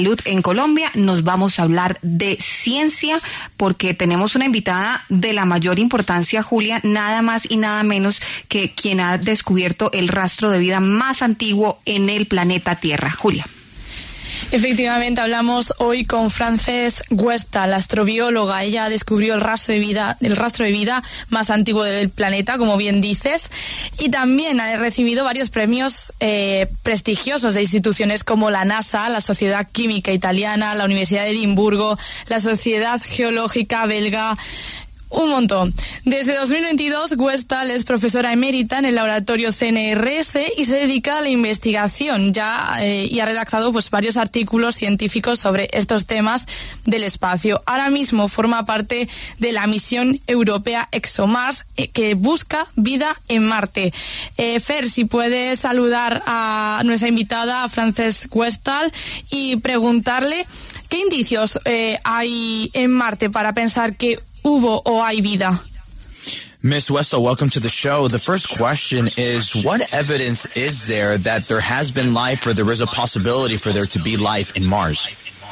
en Colombia. Nos vamos a hablar de ciencia porque tenemos una invitada de la mayor importancia, Julia, nada más y nada menos que quien ha descubierto el rastro de vida más antiguo en el planeta Tierra. Julia. Efectivamente, hablamos hoy con Frances Westall, astrobióloga. Ella descubrió el rastro de vida más antiguo del planeta, como bien dices, y también ha recibido varios premios prestigiosos de instituciones como la NASA, la Sociedad Química Italiana, la Universidad de Edimburgo, la Sociedad Geológica Belga. Un montón. Desde 2022, Westall es profesora emérita en el laboratorio CNRS y se dedica a la investigación y ha redactado varios artículos científicos sobre estos temas del espacio. Ahora mismo forma parte de la misión europea ExoMars que busca vida en Marte. Fer, si puedes saludar a nuestra invitada, a Frances Westall, y preguntarle qué indicios hay en Marte para pensar que hubo o hay vida. Ms. Westall, welcome to the show. The first question is, what evidence is there that there has been life or there is a possibility for there to be life in Mars?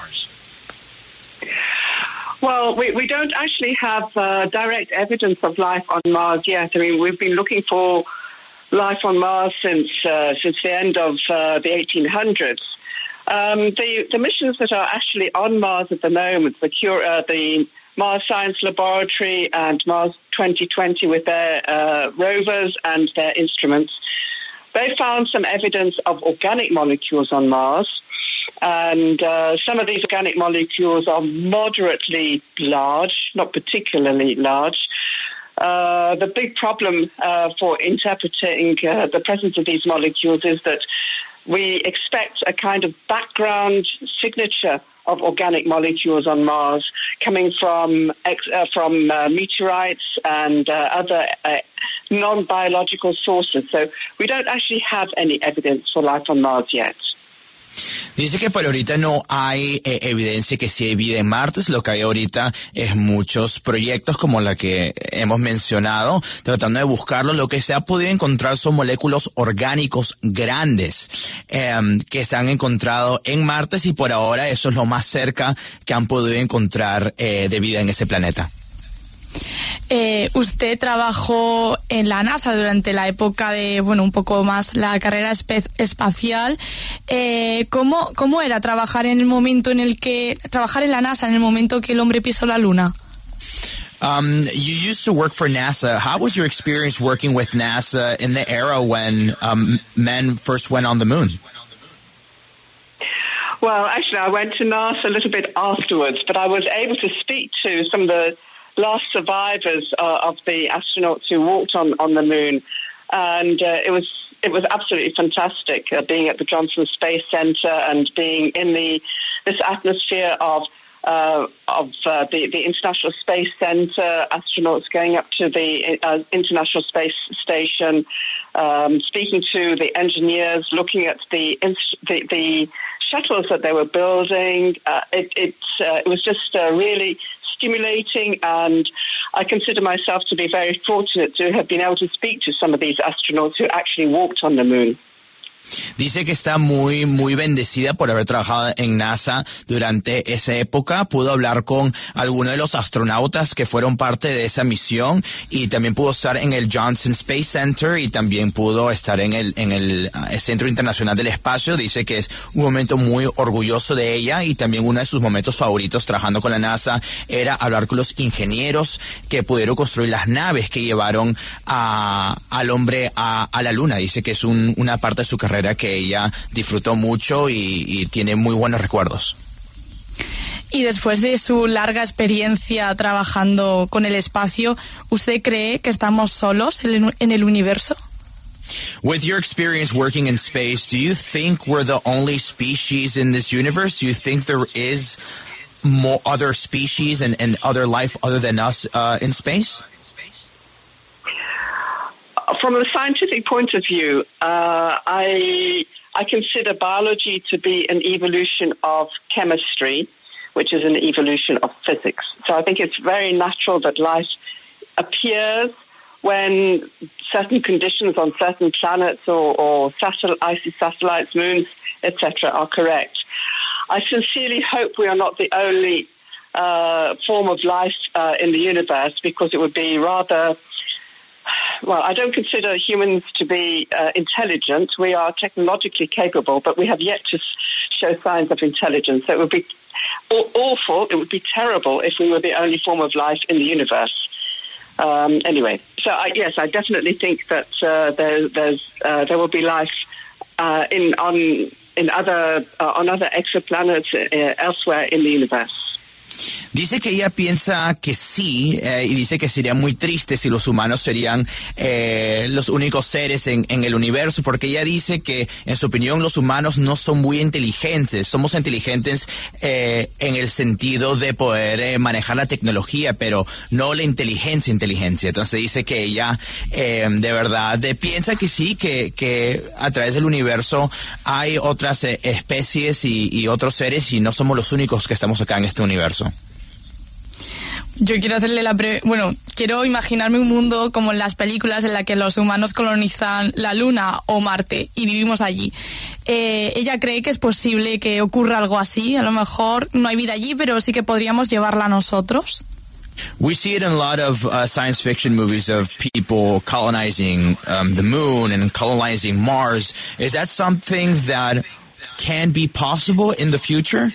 Well, we don't actually have direct evidence of life on Mars yet. I mean, we've been looking for life on Mars since the end of the 1800s. The missions that are actually on Mars at the moment, the Mars Science Laboratory and Mars 2020 with their rovers and their instruments, they found some evidence of organic molecules on Mars. And some of these organic molecules are moderately large, not particularly large. The big problem for interpreting the presence of these molecules is that we expect a kind of background signature of organic molecules on Mars coming from meteorites and other non-biological sources. So we don't actually have any evidence for life on Mars yet. Dice que por ahorita no hay evidencia que sí hay vida en Marte. Lo que hay ahorita es muchos proyectos como la que hemos mencionado, tratando de buscarlo. Lo que se ha podido encontrar son moléculas orgánicos grandes que se han encontrado en Marte, y por ahora eso es lo más cerca que han podido encontrar de vida en ese planeta. Usted trabajó en la NASA durante la época de, un poco más la carrera espacial. ¿Cómo era trabajar en la NASA en el momento que el hombre pisó la Luna? You used to work for NASA. How was your experience working with NASA in the era when men first went on the moon? Well, actually, I went to NASA a little bit afterwards, but I was able to speak to some of the last survivors of the astronauts who walked on the moon, and it was absolutely fantastic being at the Johnson Space Center and being in this atmosphere of the International Space Center, astronauts going up to the International Space Station, speaking to the engineers, looking at the shuttles that they were building. It was just really stimulating, and I consider myself to be very fortunate to have been able to speak to some of these astronauts who actually walked on the moon. Dice que está muy, muy bendecida por haber trabajado en NASA durante esa época. Pudo hablar con algunos de los astronautas que fueron parte de esa misión, y también pudo estar en el Johnson Space Center, y también pudo estar en el Centro Internacional del Espacio. Dice que es un momento muy orgulloso de ella, y también uno de sus momentos favoritos trabajando con la NASA era hablar con los ingenieros que pudieron construir las naves que llevaron al hombre a la Luna. Dice que es una parte de su carrera que ella disfrutó mucho y tiene muy buenos recuerdos. Y después de su larga experiencia trabajando con el espacio, ¿usted cree que estamos solos en el universo? With your experience working in space, do you think we're the only species in this universe? Do you think there is more other species and other life other than us in space? From a scientific point of view, I consider biology to be an evolution of chemistry, which is an evolution of physics. So I think it's very natural that life appears when certain conditions on certain planets or icy satellites, moons, etc., are correct. I sincerely hope we are not the only form of life in the universe, because it would be rather... Well, I don't consider humans to be intelligent. We are technologically capable, but we have yet to show signs of intelligence. So it would be awful, it would be terrible if we were the only form of life in the universe. Anyway, so yes, I definitely think that there will be life on other exoplanets elsewhere in the universe. Dice que ella piensa que sí, y dice que sería muy triste si los humanos serían los únicos seres en el universo, porque ella dice que, en su opinión, los humanos no son muy inteligentes. Somos inteligentes en el sentido de poder manejar la tecnología, pero no la inteligencia. Entonces dice que ella de verdad piensa que sí, que a través del universo hay otras especies y otros seres, y no somos los únicos que estamos acá en este universo. Yo quiero hacerle quiero imaginarme un mundo como en las películas en la que los humanos colonizan la Luna o Marte y vivimos allí. Ella cree que es posible que ocurra algo así. A lo mejor no hay vida allí, pero sí que podríamos llevarla nosotros. We see it in a lot of science fiction movies of people colonizing the moon and colonizing Mars. Is that something that can be possible in the future?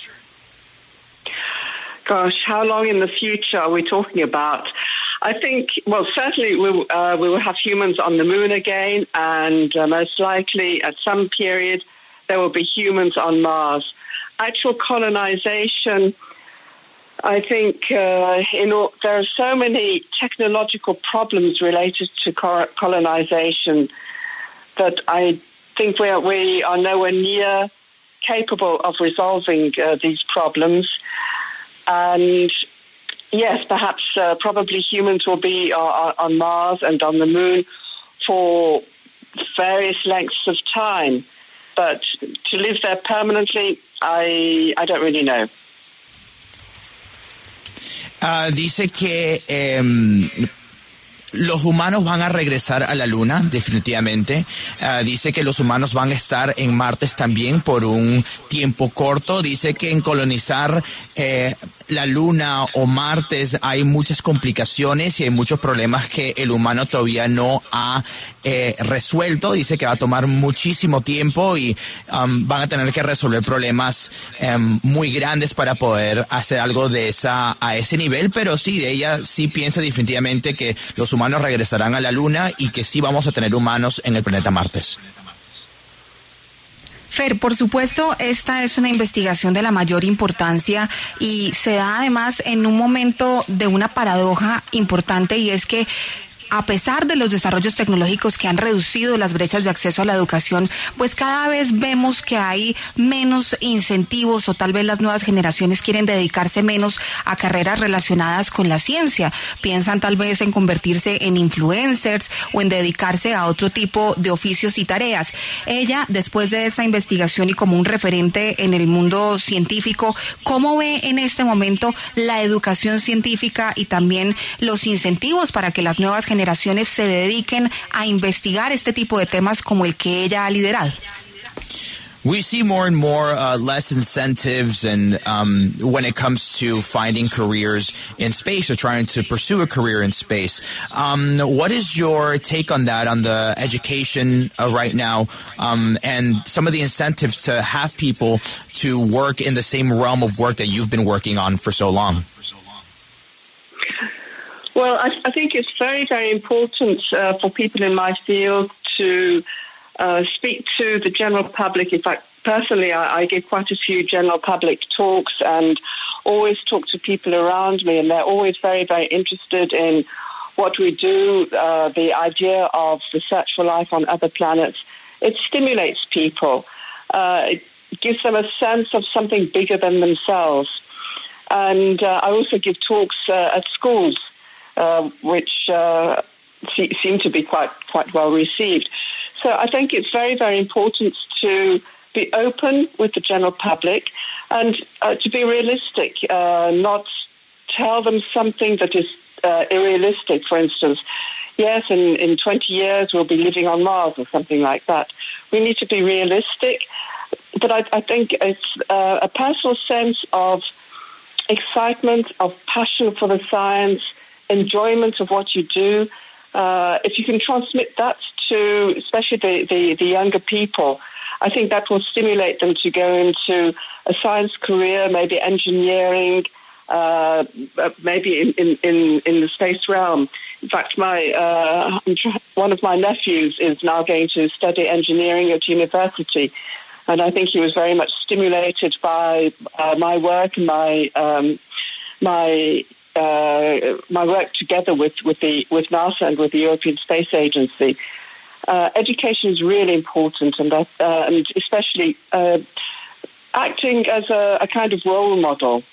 Gosh, how long in the future are we talking about? I think, well, certainly we will have humans on the moon again, and most likely at some period there will be humans on Mars. Actual colonization, I think there are so many technological problems related to colonization that I think we are nowhere near capable of resolving these problems. And yes, perhaps probably humans will be on Mars and on the moon for various lengths of time. But to live there permanently, I don't really know. Dice que los humanos van a regresar a la Luna, definitivamente. Dice que los humanos van a estar en Marte también por un tiempo corto. Dice que en colonizar la Luna o Marte hay muchas complicaciones y hay muchos problemas que el humano todavía no ha resuelto. Dice que va a tomar muchísimo tiempo y van a tener que resolver problemas muy grandes para poder hacer algo a ese nivel. Pero sí, ella sí piensa definitivamente que los humanos regresarán a la Luna y que sí vamos a tener humanos en el planeta Marte. Fer, por supuesto, esta es una investigación de la mayor importancia y se da además en un momento de una paradoja importante, y es que a pesar de los desarrollos tecnológicos que han reducido las brechas de acceso a la educación, pues cada vez vemos que hay menos incentivos, o tal vez las nuevas generaciones quieren dedicarse menos a carreras relacionadas con la ciencia. Piensan tal vez en convertirse en influencers o en dedicarse a otro tipo de oficios y tareas. Ella, después de esta investigación y como un referente en el mundo científico, ¿cómo ve en este momento la educación científica y también los incentivos para que las nuevas generaciones se dediquen a investigar este tipo de temas como el que ella ha liderado? We see more and more less incentives and when it comes to finding careers in space or trying to pursue a career in space. What is your take on that, on the education right now, and some of the incentives to have people to work in the same realm of work that you've been working on for so long? Well, I think it's very, very important for people in my field to speak to the general public. In fact, personally, I give quite a few general public talks and always talk to people around me, and they're always very, very interested in what we do, the idea of the search for life on other planets. It stimulates people. It gives them a sense of something bigger than themselves. And I also give talks at schools, which seem to be quite well received. So I think it's very, very important to be open with the general public and to be realistic, not tell them something that is unrealistic. For instance, yes, in 20 years we'll be living on Mars or something like that. We need to be realistic. I think it's a personal sense of excitement, of passion for the science, enjoyment of what you do. If you can transmit that to especially the younger people, I think that will stimulate them to go into a science career, maybe engineering, maybe in the space realm. In fact, one of my nephews is now going to study engineering at university, and I think he was very much stimulated by my work and my work together with NASA and with the European Space Agency. Education is really important, and especially acting as a kind of role model.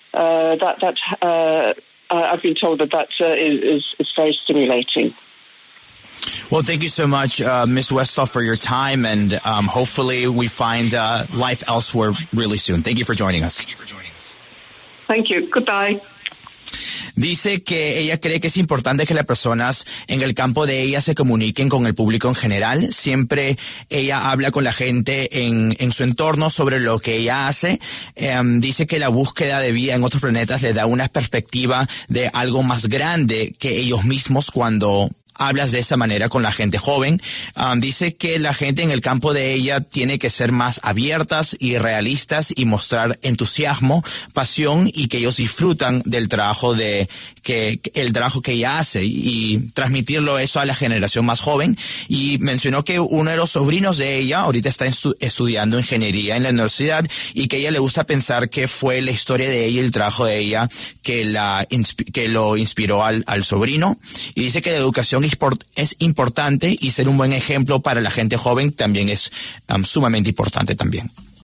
I've been told that is very stimulating. Well, thank you so much, Ms. Westall, for your time, and hopefully we find life elsewhere really soon. Thank you for joining us. Thank you. Goodbye. Dice que ella cree que es importante que las personas en el campo de ella se comuniquen con el público en general. Siempre ella habla con la gente en su entorno sobre lo que ella hace. Dice que la búsqueda de vida en otros planetas le da una perspectiva de algo más grande que ellos mismos cuando hablas de esa manera con la gente joven. Dice que la gente en el campo de ella tiene que ser más abiertas y realistas y mostrar entusiasmo, pasión, y que ellos disfrutan del trabajo el trabajo que ella hace, y transmitirlo eso a la generación más joven. Y mencionó que uno de los sobrinos de ella ahorita está estudiando ingeniería en la universidad, y que a ella le gusta pensar que fue la historia de ella y el trabajo de ella que lo inspiró al sobrino. Y dice que la educación es importante, y ser un buen ejemplo para la gente joven también es sumamente importante también.